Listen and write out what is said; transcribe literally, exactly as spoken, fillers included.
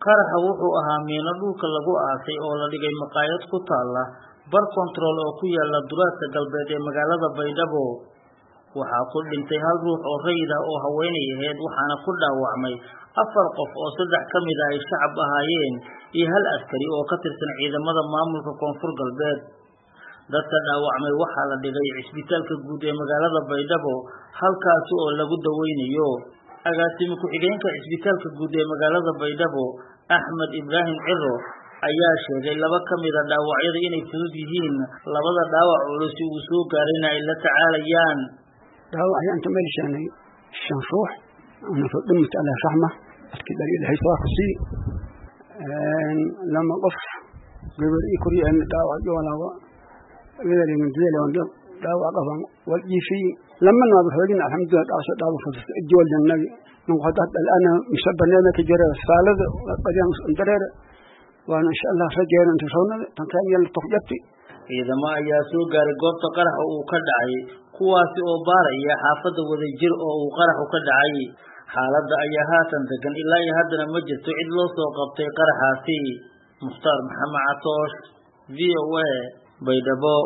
qaraxa wuxuu ahaa miino dhulka lagu aasay oo la dhigay maqaayad ku taala bar control oo ku yaala duleedka galbeed ee magaalada Baydhabo. waxaa ku dhintay hal ruux oo rayid ah oo haweeney ahayd, waxaana ku dhaawacmay afar qof oo saddex ka mid ah ay shacab ahaayeen iyo hal askari oo ka tirsan ciidamada maamulka koonfur galbeed. dadka dhaawacmay waxaa la dhigay cisbitaalka guud ee magaalada Baydhabo halkaas oo lagu daweynayo. agaasime ku-xigeenka cisbitaalka guud ee magaalada Baydhabo Axmed Ibrahim Ciro ayaa sheegay laba ka mid ah dhaawacyada inay fudud yihiin, labada dhaawac culus uu soo gaarayna ay la tacaalayaan. dhaawac inta meeshaanay shan ruux ana soo dhimta Allah raxma dadkii dhaliyay ilaahay soo qasi een lama qof gabar ii kuriyeen dhaawac joolawa gabar in jeelo wanda dhaawac qaban wal jifi lama noo xoolin alxamdulillah dhaawac dhaawac fudud joolna nabi من قدرت الآن مسبنا كجرا سالد قدام درر وأنا إن شاء الله رجعنا نتشوفنا تكلم يلا تقدرتي إذا ما يسوع قال قط قرح وكدعي قواسي وباري يا حافظ وذي جرء وقرح وكدعي حالد أيهات تكن إلا يهدنا مجد تعيد له سوقتي قرحاتي مختار محمد عطوش في أو بيدبو.